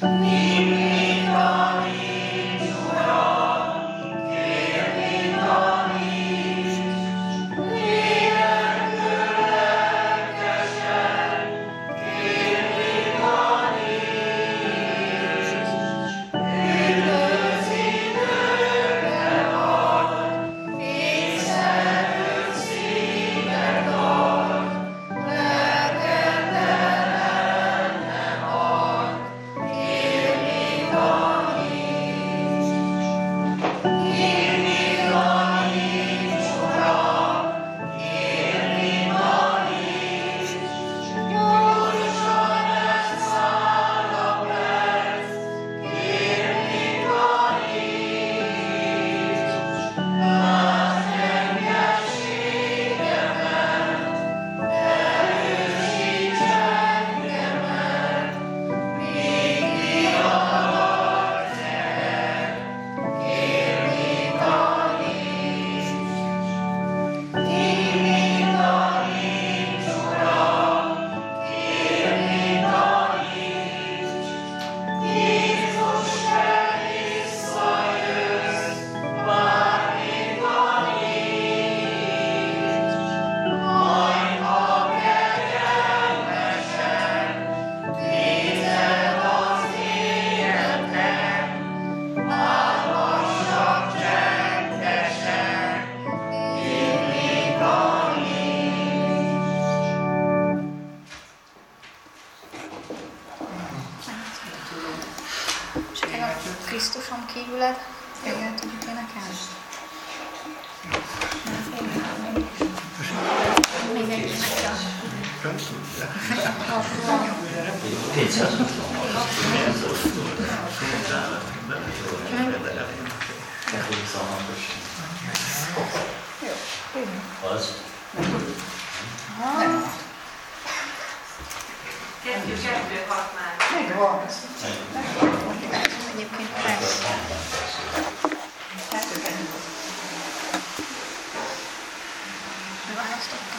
Krisztuson kívület, igen, tudjuk énekelni. Még egy meg Kettő, hat már. Megvan. Egyébként persze. Beválasztottam.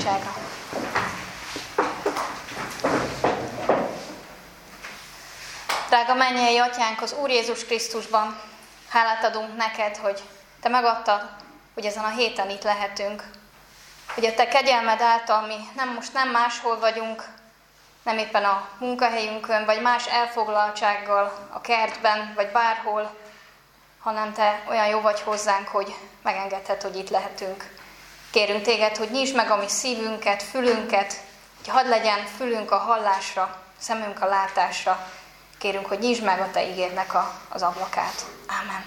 imádságra. Drága mennyei Atyánk, az Úr Jézus Krisztusban hálát adunk neked, hogy Te megadtad, hogy ezen a héten itt lehetünk. Hogy a Te kegyelmed által mi most nem máshol vagyunk, nem éppen a munkahelyünkön, vagy más elfoglaltsággal a kertben, vagy bárhol, hanem Te olyan jó vagy hozzánk, hogy megengedhet, hogy itt lehetünk. Kérünk Téged, hogy nyisd meg a mi szívünket, fülünket, hogy hadd legyen fülünk a hallásra, szemünk a látásra. Kérünk, hogy nyisd meg a Te igédnek az ablakát. Ámen.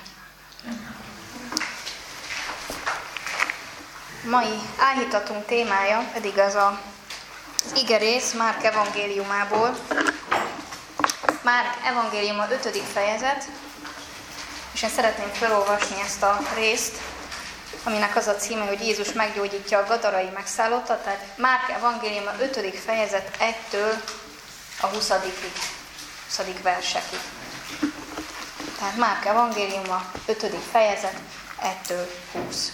Mai áhítatunk témája pedig az igerész Márk evangéliumából. Márk evangéliuma 5. fejezet, és én szeretném felolvasni ezt a részt, aminek az a címe, hogy Jézus meggyógyítja a gadarai megszállottat, tehát Márk evangéliuma 5. fejezet 1-től a 20. versekig. Tehát Márk evangéliuma 5. fejezet 1-től 20.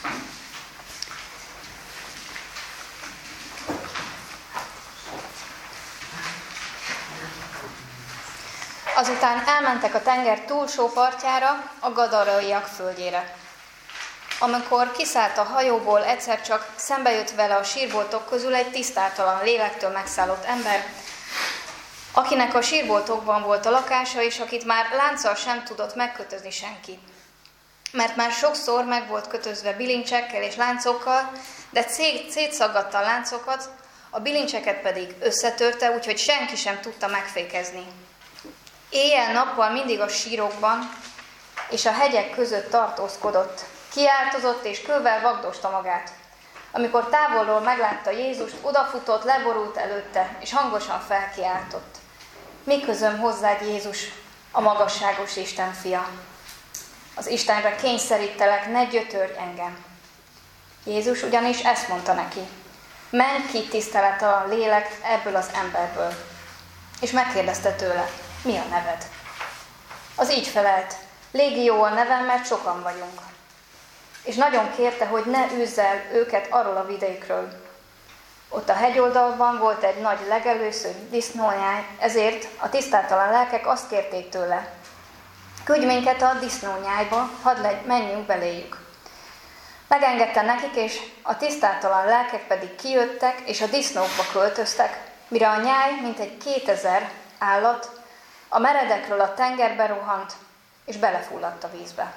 Azután elmentek a tenger túlsó partjára, a gadaraiak földjére. Amikor kiszállt a hajóból, egyszer csak szembe jött vele a sírboltok közül egy tisztátalan, lélektől megszállott ember, akinek a sírboltokban volt a lakása, és akit már lánccal sem tudott megkötözni senki. Mert már sokszor meg volt kötözve bilincsekkel és láncokkal, de szétszaggatta a láncokat, a bilincseket pedig összetörte, úgyhogy senki sem tudta megfékezni. Éjjel-nappal mindig a sírokban és a hegyek között tartózkodott. Kiáltozott és kővel vagdosta magát. Amikor távolról meglátta Jézust, odafutott, leborult előtte, és hangosan felkiáltott. Mi közöm hozzád, Jézus, a magasságos Isten fia? Az Istenre kényszerítelek, ne gyötörj engem. Jézus ugyanis ezt mondta neki. Menj ki, tiszteletalan lélek, ebből az emberből. És megkérdezte tőle, mi a neved? Az így felelt, Légió a nevem, mert sokan vagyunk. És nagyon kérte, hogy ne üzz el őket arról a vidékről. Ott a hegyoldalban volt egy nagy legelősző disznónyáj, ezért a tisztátalan lelkek azt kérték tőle. Küldj minket a disznónyájba, hadd menjünk beléjük. Megengedte nekik, és a tisztátalan lelkek pedig kijöttek, és a disznókba költöztek, mire a nyáj, mintegy 2000 állat, a meredekről a tengerbe rohant, és belefulladt a vízbe.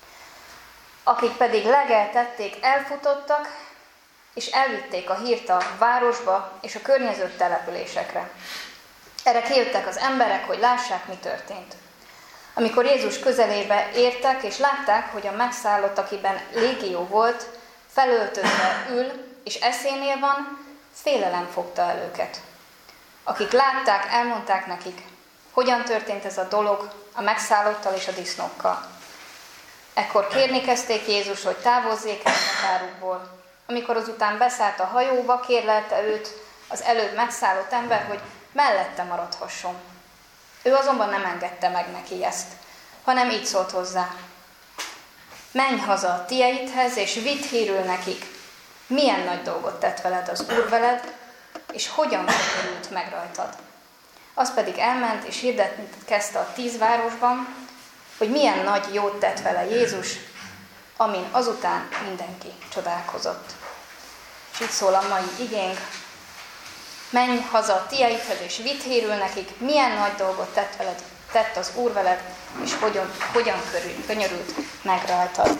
Akik pedig legeltették, elfutottak, és elvitték a hírt a városba és a környező településekre. Erre kijöttek az emberek, hogy lássák, mi történt. Amikor Jézus közelébe értek, és látták, hogy a megszállott, akiben légió volt, felöltözve ül, és eszénél van, félelem fogta el őket. Akik látták, elmondták nekik, hogyan történt ez a dolog a megszállottal és a disznókkal. Ekkor kérni kezdték Jézus, hogy távozzék el a határukból. Amikor azután beszállt a hajóba, kérlelte őt az előbb megszállott ember, hogy mellette maradhasson. Ő azonban nem engedte meg neki ezt, hanem így szólt hozzá. Menj haza a tieidhez, és vidd hírül nekik, milyen nagy dolgot tett veled az Úr veled, és hogyan került meg rajtad. Az pedig elment, és hirdetni kezdte a 10 városban, hogy milyen nagy jót tett vele Jézus, amin azután mindenki csodálkozott. És így szól a mai igénk. Menj haza a tieidhez, és vidd hírül nekik, milyen nagy dolgot tett az Úr veled, és hogyan könyörült meg rajtad.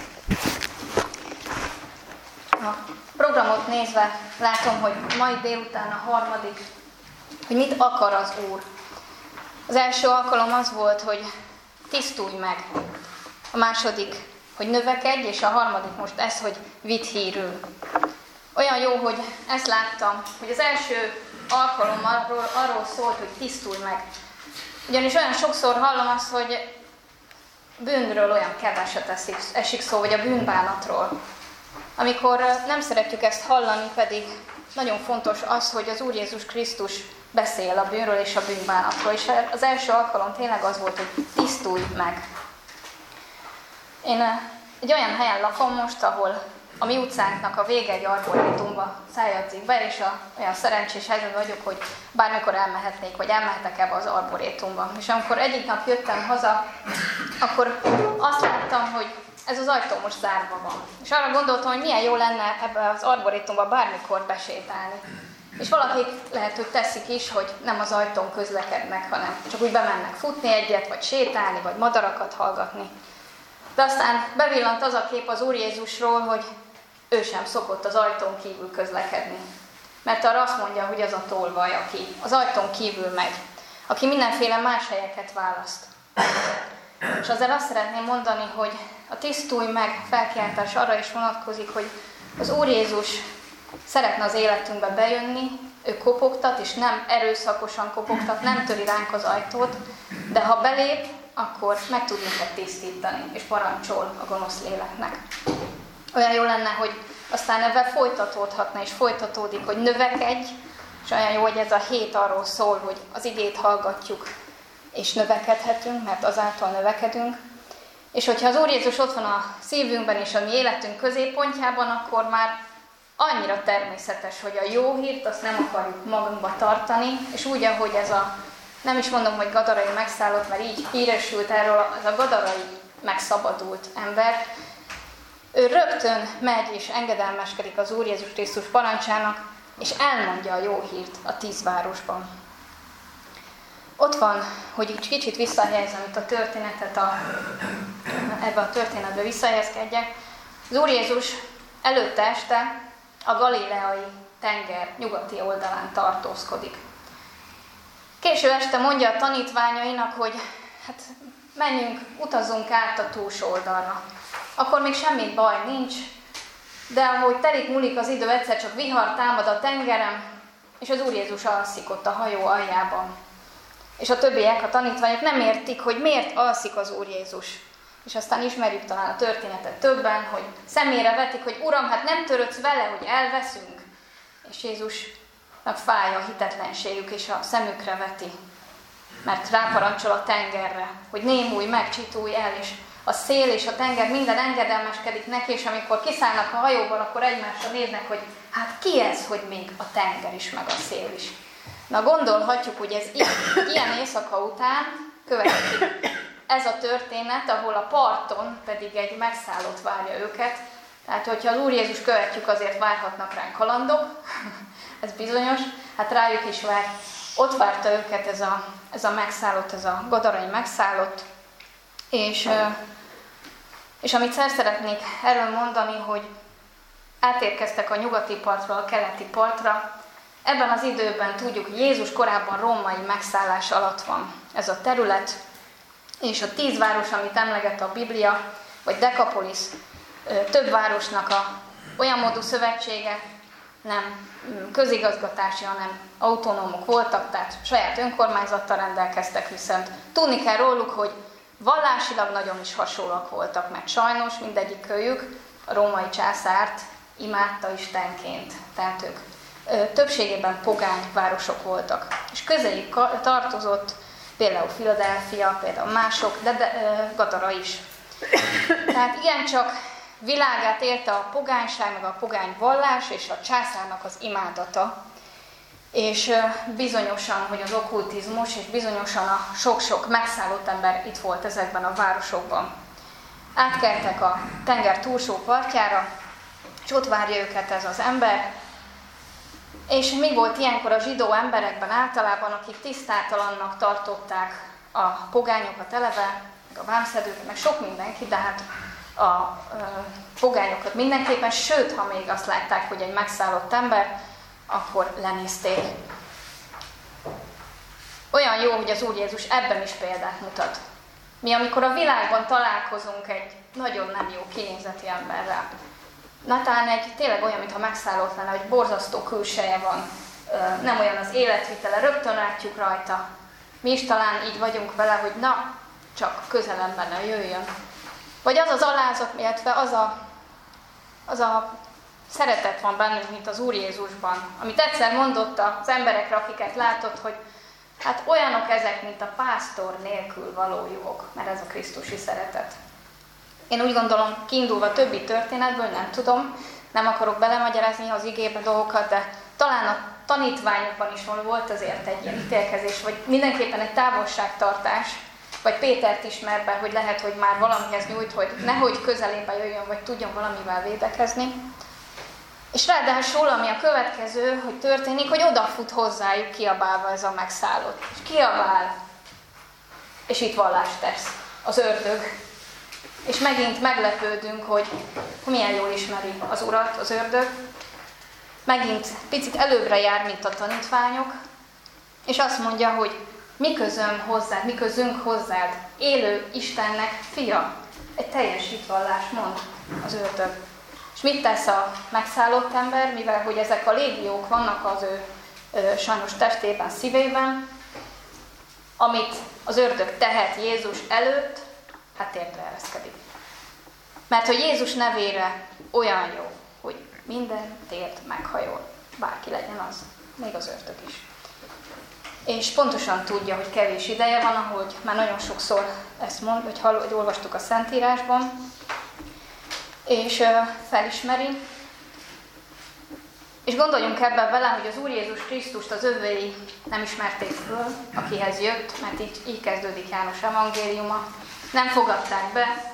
A programot nézve látom, hogy mai délután a harmadik, hogy mit akar az Úr. Az első alkalom az volt, hogy tisztulj meg. A második, hogy növekedj, és a harmadik most ez, hogy vidd hírül. Olyan jó, hogy ezt láttam, hogy az első alkalom arról szólt, hogy tisztulj meg. Ugyanis olyan sokszor hallom azt, hogy bűnről olyan keveset esik szó, vagy a bűnbánatról. Amikor nem szeretjük ezt hallani, pedig nagyon fontos az, hogy az Úr Jézus Krisztus beszél a bűnről és a bűnbánatról. És az első alkalom tényleg az volt, hogy tisztulj meg. Én egy olyan helyen lakom most, ahol a mi utcánknak a vége egy arborétumba szájadzik be, és olyan szerencsés helyzetben vagyok, hogy bármikor elmehetnék, vagy elmehetek ebbe az arborétumba. És amikor egyik nap jöttem haza, akkor azt láttam, hogy ez az ajtó most zárva van. És arra gondoltam, hogy milyen jó lenne ebbe az arborétumba bármikor besétálni. És valakik lehet, hogy teszik is, hogy nem az ajtón közlekednek, hanem csak úgy bemennek futni egyet, vagy sétálni, vagy madarakat hallgatni. De aztán bevillant az a kép az Úr Jézusról, hogy ő sem szokott az ajtón kívül közlekedni. Mert arra azt mondja, hogy az a tolvaj, aki az ajtón kívül megy, aki mindenféle más helyeket választ. És azért azt szeretném mondani, hogy a tisztulj meg felkiáltás arra is vonatkozik, hogy az Úr Jézus szeretne az életünkbe bejönni, ő kopogtat, és nem erőszakosan kopogtat, nem töri ránk az ajtót, de ha belép, akkor meg tud minket tisztítani, és parancsol a gonosz léleknek. Olyan jó lenne, hogy aztán ebben folytatódhatna, és folytatódik, hogy növekedj, és olyan jó, hogy ez a hét arról szól, hogy az igét hallgatjuk, és növekedhetünk, mert azáltal növekedünk. És hogyha az Úr Jézus ott van a szívünkben és a mi életünk középpontjában, akkor már annyira természetes, hogy a jó hírt azt nem akarjuk magunkba tartani, és úgy, ahogy ez a, nem is mondom, hogy gadarai megszállott, mert így híresült erről, az a gadarai megszabadult ember, ő rögtön megy és engedelmeskedik az Úr Jézus Krisztus parancsának, és elmondja a jó hírt a 10 városban. Ott van, hogy így kicsit visszahelyezem itt a történetet, ebbe a történetbe visszahelyezkedjek. Az Úr Jézus előtte este a galileai tenger nyugati oldalán tartózkodik. Késő este mondja a tanítványainak, hogy hát menjünk, utazzunk át a túlsó oldalra. Akkor még semmi baj nincs, de ahogy telik múlik az idő, egyszer csak vihar támad a tengeren, és az Úr Jézus alszik ott a hajó aljában. És a többiek, a tanítványok nem értik, hogy miért alszik az Úr Jézus. És aztán ismerjük talán a történetet többen, hogy szemére vetik, hogy Uram, hát nem törődsz vele, hogy elveszünk. És Jézusnak fáj a hitetlenségük, és a szemükre veti. Mert ráparancsol a tengerre, hogy némulj meg, csitulj el, és a szél és a tenger minden engedelmeskedik neki, és amikor kiszállnak a hajóból, akkor egymásra néznek, hogy hát ki ez, hogy még a tenger is, meg a szél is. Na gondolhatjuk, hogy ez ilyen éjszaka után következik ez a történet, ahol a parton pedig egy megszállott várja őket. Tehát, hogyha az Úr Jézus követjük, azért várhatnak ránk kalandok, ez bizonyos, hát rájuk is vár. Ott várta őket ez a megszállott, ez a gadarai megszállott, és amit szeretnék erről mondani, hogy átérkeztek a nyugati partról a keleti partra. Ebben az időben tudjuk, hogy Jézus korábban római megszállás alatt van ez a terület, és a 10 város, amit emleget a Biblia, vagy Dekapolis, több városnak olyan módú szövetsége, nem közigazgatási, hanem autonómok voltak, tehát saját önkormányzattal rendelkeztek, viszont tudni kell róluk, hogy vallásilag nagyon is hasonlóak voltak, mert sajnos mindegyik kölyük a római császárt imádta istenként, tehát ők többségében pogány városok voltak. És közéjük tartozott például Philadelphia, például mások, de Gadara is. Tehát igencsak világát érte a pogányság, meg a pogány vallás és a császárnak az imádata. És bizonyosan, hogy az okkultizmus, és bizonyosan a sok-sok megszállott ember itt volt ezekben a városokban. Átkeltek a tenger túlsó partjára, és ott várja őket ez az ember. És mi volt ilyenkor a zsidó emberekben általában, akik tisztátalannak tartották a pogányokat eleve, meg a vámszedőket, meg sok mindenki, de hát a pogányokat mindenképpen, sőt, ha még azt látták, hogy egy megszállott ember, akkor lenézték. Olyan jó, hogy az Úr Jézus ebben is példát mutat. Mi, amikor a világban találkozunk egy nagyon nem jó kinézeti emberrel, talán tényleg olyan, mintha megszállott lenne, hogy borzasztó külseje van, nem olyan az életvitele, rögtön látjuk rajta. Mi is talán így vagyunk vele, hogy na, csak közelemben jöjjön. Vagy az az alázat, illetve az a szeretet van bennünk, mint az Úr Jézusban, amit egyszer mondott az emberekre, akiket látott, hogy hát olyanok ezek, mint a pásztor nélkül való juhok, mert ez a krisztusi szeretet. Én úgy gondolom, kiindulva a többi történetből, nem tudom, nem akarok belemagyarázni az igébe dolgokat, de talán a tanítványokban is volt azért egy ilyen ítélkezés, vagy mindenképpen egy távolságtartás, vagy Pétert ismer be, hogy lehet, hogy már valamihez nyújt, hogy nehogy közelébe jöjjön, vagy tudjon valamivel védekezni. És ráadásul, ami a következő, hogy történik, hogy odafut hozzájuk kiabálva ez a megszállott. És kiabál, és itt vallást tesz az ördög. És megint meglepődünk, hogy milyen jól ismeri az Urat, az ördög. Megint picit előbbre jár, mint a tanítványok, és azt mondja, hogy mi közöm hozzád, mi közünk hozzád, élő Istennek fia. Egy teljes hitvallást mond az ördög. És mit tesz a megszállott ember, mivel hogy ezek a légiók vannak az ő sajnos testében, szívében, amit az ördög tehet Jézus előtt, hát térdre ereszkedik. Mert hogy Jézus nevére olyan jó, hogy minden tért meghajol, bárki legyen az, még az ördög is. És pontosan tudja, hogy kevés ideje van, ahogy már nagyon sokszor ezt mond, hogy olvastuk a Szentírásban, és felismeri. És gondoljunk ebben bele, hogy az Úr Jézus Krisztust az övéi nem ismerték föl, akihez jött, mert így kezdődik János evangéliuma. Nem fogadták be,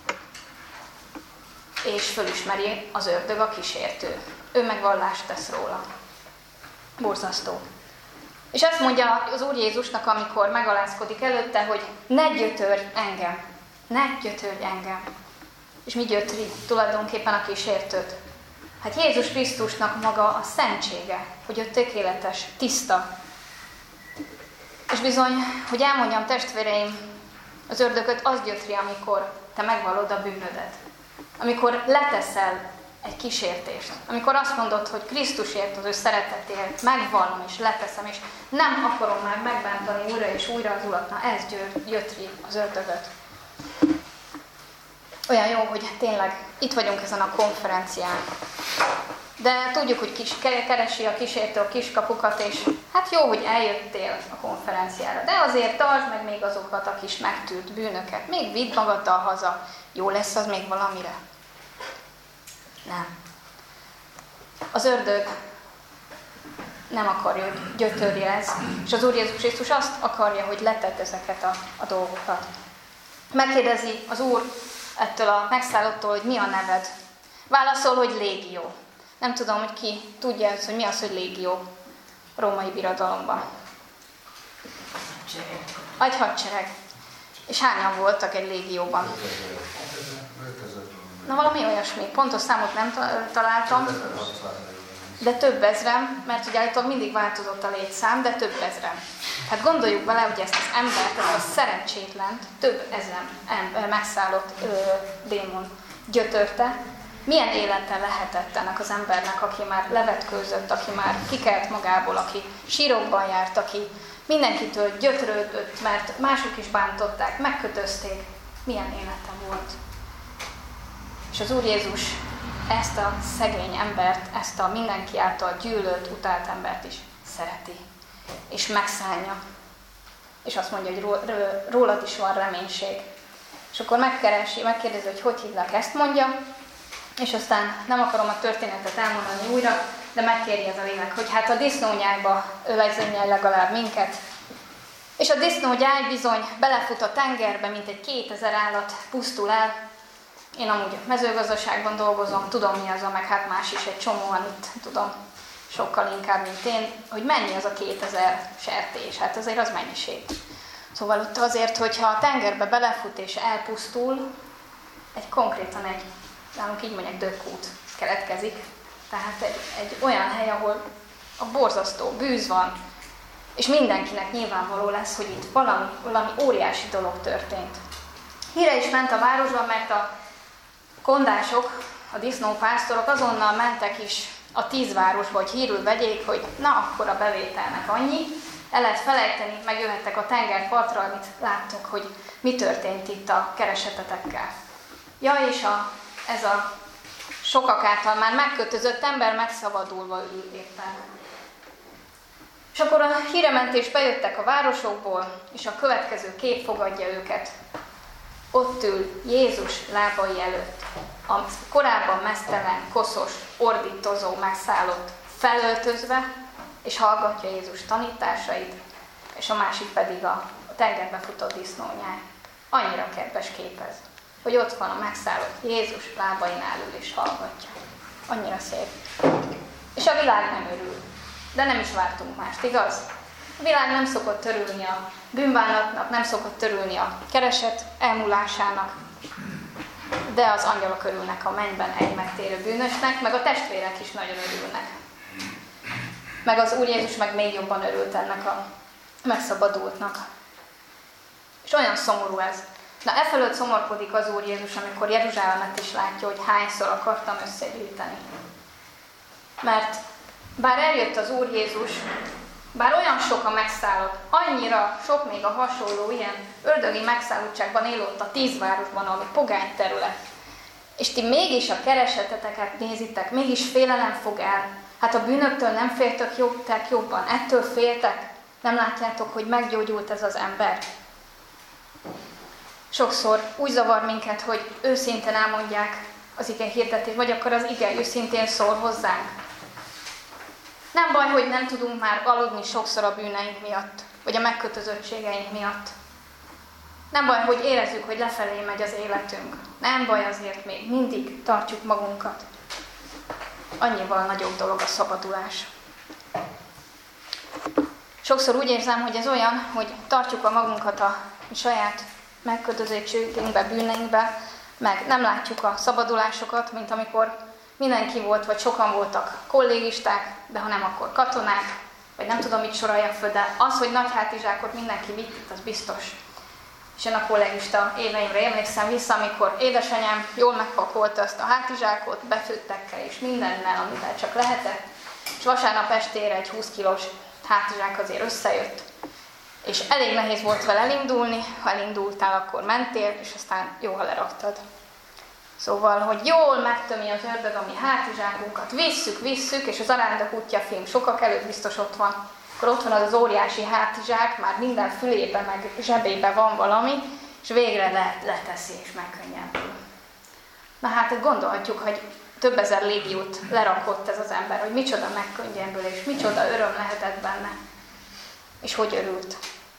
és fölismeri az ördög, a kísértő. Ő meg vallást tesz róla. Borzasztó. És ezt mondja az Úr Jézusnak, amikor megalázkodik előtte, hogy ne gyötörj engem. Ne gyötörj engem. És mi gyötri tulajdonképpen a kísértőt? Hát Jézus Krisztusnak maga a szentsége, hogy ő tökéletes, tiszta. És bizony, hogy elmondjam, testvéreim, az ördögöt az gyötri, amikor te megvallod a bűnödet. Amikor leteszel egy kísértést. Amikor azt mondod, hogy Krisztusért, az ő szeretetért megvallom és leteszem, és nem akarom már megbántani újra és újra az Urat. Na ez gyötri az ördögöt. Olyan jó, hogy tényleg itt vagyunk ezen a konferencián. De tudjuk, hogy keresi a kísértő a kiskapukat, és hát jó, hogy eljöttél a konferenciára. De azért tartsd meg még azokat a kis megtűrt bűnöket. Még vidd magaddal haza. Jó lesz az még valamire? Nem. Az ördög nem akarja, hogy gyötörje ez. És az Úr Jézus Krisztus azt akarja, hogy letett ezeket a dolgokat. Megkérdezi az Úr ettől a megszállottól, hogy mi a neved. Válaszol, hogy légió. Nem tudom, hogy ki tudja ezt, hogy mi az, hogy légió római birodalomban. Egy hadsereg. És hányan voltak egy légióban? Na valami olyasmi. Pontos számot nem találtam, de több ezren, mert ugye állítólag mindig változott a létszám, de több ezren. Hát gondoljuk bele, hogy ezt az embert, ezt a szerencsétlent, több ezer megszállott démon gyötörte. Milyen élete lehetett ennek az embernek, aki már levetkőzött, aki már kikelt magából, aki sírokban járt, aki mindenkitől gyötrődött, mert mások is bántották, megkötözték. Milyen élete volt. És az Úr Jézus ezt a szegény embert, ezt a mindenki által gyűlölt, utált embert is szereti. És megszánja. És azt mondja, hogy rólad is van reménység. És akkor megkérdezi, hogy hívlak, ezt mondja. És aztán nem akarom a történetet elmondani újra, de megkéri ez a lélek, hogy hát a disznónyájba ölezzenjen legalább minket. És a disznógyáj bizony belefut a tengerbe, mint egy 2000 állat pusztul el. Én amúgy a mezőgazdaságban dolgozom, tudom mi az, meg hát más is egy csomóan itt, tudom, sokkal inkább, mint én, hogy mennyi az a 2000 sertés, hát azért az mennyiség. Szóval ott azért, hogyha a tengerbe belefut és elpusztul, konkrétan egy, nálunk így mondják, dökkút keletkezik. Tehát egy olyan hely, ahol a borzasztó bűz van, és mindenkinek nyilvánvaló lesz, hogy itt valami óriási dolog történt. Híre is ment a városban, mert a kondások, a disznópásztorok azonnal mentek is a 10 városba, hogy hírül vegyék, hogy na, akkor a bevételnek annyi. El lehet felejteni, megjöhettek a tengerpartra, amit láttok, hogy mi történt itt a keresetetekkel. Ja, és ez a sokak által már megkötözött ember megszabadulva ül éppen. És akkor a hírementés bejöttek a városokból, és a következő kép fogadja őket. Ott ül Jézus lábai előtt, a korábban meztelen, koszos, ordítozó, megszállott, felöltözve, és hallgatja Jézus tanításait, és a másik pedig a tengerbe futott disznónyár. Annyira kedves kép ez, hogy ott van a megszállott Jézus lábainál ül és hallgatja. Annyira szép. És a világ nem örül, de nem is vártunk mást, igaz? A világ nem szokott örülni a bűnbánatnak, nem szokott örülni a kereset elmúlásának, de az angyalok örülnek a mennyben egy megtérő bűnösnek, meg a testvérek is nagyon örülnek. Meg az Úr Jézus meg még jobban örült ennek a megszabadultnak. És olyan szomorú ez. Na, e fölött szomorkodik az Úr Jézus, amikor Jeruzsálemet is látja, hogy hányszor akartam összegyűjteni. Mert bár eljött az Úr Jézus, bár olyan sok a megszállott, annyira sok még a hasonló ilyen ördögi megszállottságban élő ott a 10 városban, ami pogány terület. És ti mégis a kereseteteket nézitek, mégis félelem fog el. Hát a bűnöktől nem féltek jobban, ettől féltek. Nem látjátok, hogy meggyógyult ez az ember? Sokszor úgy zavar minket, hogy őszintén elmondják az ige hirdetést, vagy akkor az ige őszintén szól hozzánk. Nem baj, hogy nem tudunk már aludni sokszor a bűneink miatt, vagy a megkötözöttségeink miatt. Nem baj, hogy érezzük, hogy lefelé megy az életünk. Nem baj, azért még mindig tartjuk magunkat. Annyival nagyobb dolog a szabadulás. Sokszor úgy érzem, hogy ez olyan, hogy tartjuk a magunkat a saját megkötözöttségünkbe, bűneinkbe, meg nem látjuk a szabadulásokat, mint amikor mindenki volt, vagy sokan voltak kollégisták, de ha nem, akkor katonák, vagy nem tudom, mit soroljak föl, de az, hogy nagy hátizsákot mindenki vitt, az biztos. És én a kollégista éveimre emlékszem vissza, amikor édesanyám jól megpakolta azt a hátizsákot, befőttekkel és mindennel, amivel csak lehetett, és vasárnap estére egy 20 kilós hátizsák azért összejött. És elég nehéz volt vele elindulni, ha elindultál, akkor mentél, és aztán jó, ha leraktad. Szóval, hogy jól megtömi az ördög a mi hátizsákunkat, visszük, és az Arándok útja film sokak előtt biztos ott van. Akkor ott van az óriási hátizsák, már minden fülébe, meg zsebébe van valami, és végre leteszi és megkönnyebbül. Na hát gondolhatjuk, hogy több ezer légiót lerakott ez az ember, hogy micsoda megkönnyebbülés, micsoda öröm lehetett benne, és hogy örült.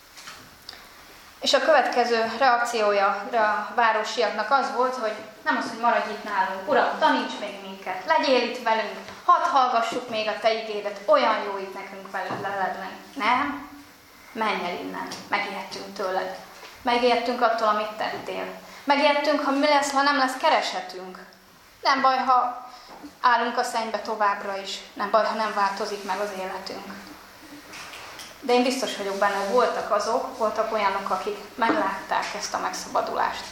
És a következő reakciója a városiaknak az volt, hogy nem az, hogy maradj itt nálunk, Uram, taníts még minket, legyél itt velünk, hadd hallgassuk még a te igédet, olyan jó itt nekünk veled lenni. Nem? Menj el innen, megijedtünk tőled. Megijedtünk attól, amit tettél. Megijedtünk, ha mi lesz, ha nem lesz keresetünk. Nem baj, ha állunk a szennybe továbbra is. Nem baj, ha nem változik meg az életünk. De én biztos vagyok benne, hogy voltak olyanok, akik meglátták ezt a megszabadulást.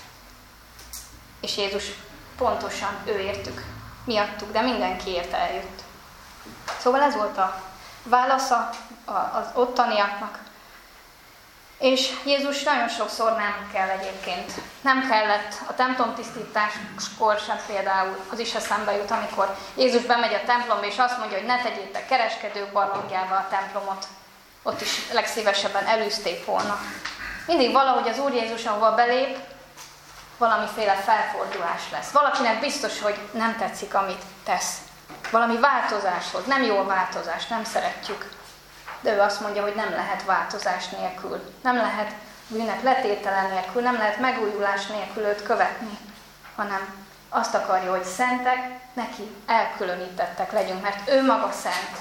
És Jézus pontosan ő értük, miattuk, de mindenkiért eljött. Szóval ez volt a válasza az ottaniaknak. És Jézus nagyon sokszor nem kell egyébként. Nem kellett a templomtisztításkor sem például, az is eszembe jut, amikor Jézus bemegy a templomba, és azt mondja, hogy ne tegyétek kereskedők barlangjával a templomot. Ott is legszívesebben elűzték volna. Mindig valahogy az Úr Jézus, ahova belép, valamiféle felfordulás lesz. Valakinek biztos, hogy nem tetszik, amit tesz. Valami változáshoz, nem jó a változás, nem szeretjük. De ő azt mondja, hogy nem lehet változás nélkül. Nem lehet bűnek letétele nélkül, nem lehet megújulás nélkül őt követni, hanem azt akarja, hogy szentek, neki elkülönítettek legyünk, mert ő maga szent.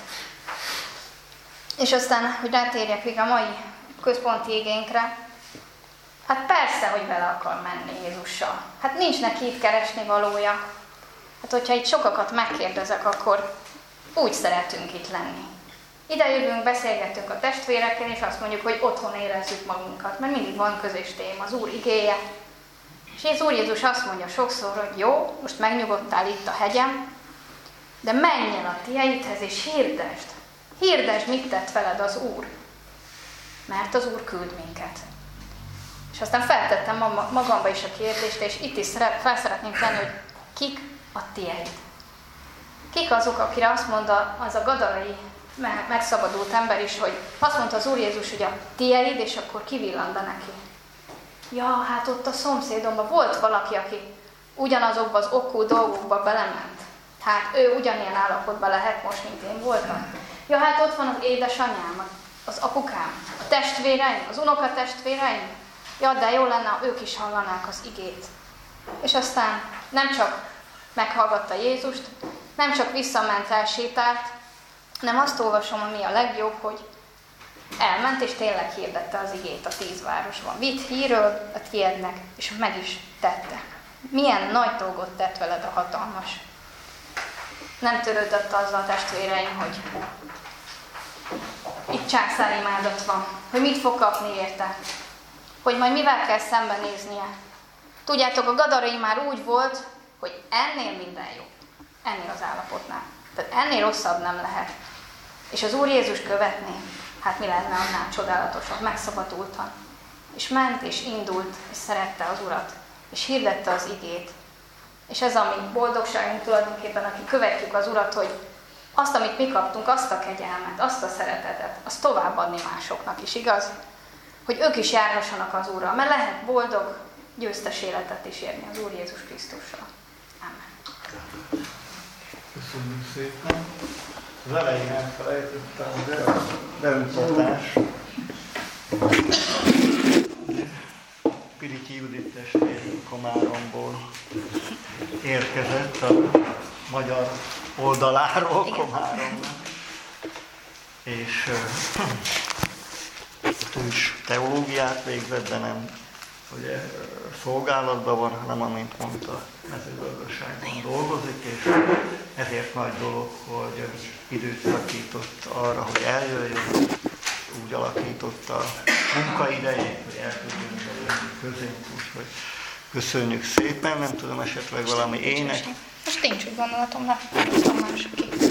És aztán, hogy rátérjek még a mai központi igénkre, hát persze, hogy vele akar menni Jézussal. Hát nincs neki itt keresni valója. Hát hogyha itt sokakat megkérdezek, akkor úgy szeretünk itt lenni. Ide jövünk, beszélgetünk a testvérekkel, és azt mondjuk, hogy otthon érezzük magunkat, mert mindig van közös téma, az Úr igéje. És az Úr Jézus azt mondja sokszor, hogy jó, most megnyugodtál itt a hegyen, de menj el a tieidhez, és hirdesd. Hirdesd, mit tett veled az Úr. Mert az Úr küld minket. És aztán feltettem magamba is a kérdést, és itt is fel szeretném tenni, hogy kik a tieid. Kik azok, akire azt mondta az a gadarai megszabadult ember is, hogy azt mondta az Úr Jézus, hogy a tieid, és akkor kivillan be neki. Ja, hát ott a szomszédomban volt valaki, aki ugyanazokba az okú dolgokba belement. Hát ő ugyanilyen állapotban lehet most, mint én voltam. Ja, hát ott van az édesanyám, az apukám, a testvéreim, az unokatestvéreim. Ja, de jó lenne, ha ők is hallanák az igét. És aztán nem csak meghallgatta Jézust, nem csak visszament, elsétált, hanem azt olvasom, ami a legjobb, hogy elment és tényleg hirdette az igét a 10 városban. Vitt hírről a tiédnek, és meg is tette. Milyen nagy dolgot tett veled a hatalmas. Nem törődött azzal, testvéreim, hogy itt császárimádat van, hogy mit fog kapni érte, hogy majd mivel kell szembenéznie. Tudjátok, a gadarai már úgy volt, hogy ennél minden jobb, ennél az állapotnál. Tehát ennél rosszabb nem lehet. És az Úr Jézus követni, hát mi lenne annál csodálatosabb, megszabadultan. És ment, és indult, és szerette az Urat, és hirdette az igét. És ez a mi boldogságunk tulajdonképpen, aki követjük az Urat, hogy azt, amit mi kaptunk, azt a kegyelmet, azt a szeretetet, azt továbbadni másoknak is, igaz? Hogy ők is járhassanak az Úrral, mert lehet boldog, győztes életet is érni az Úr Jézus Krisztussal. Amen. Köszönjük szépen. Az elején elfelejtettem, de a bemutatás. Pirity Judit testvér Komáromból érkezett a magyar oldaláról, Komáromnak. És ő is teológiát végzett, de nem ugye, szolgálatban van, hanem amint mondta, mezőgazdaságban dolgozik, és ezért nagy dolog, hogy időt szakított arra, hogy eljöjjön, úgy alakította a munkaidejét, hogy el tudjunk jönni közénk, úgyhogy köszönjük szépen, nem tudom, esetleg valami ének. Most nincs úgy gondolatom, mert másokig.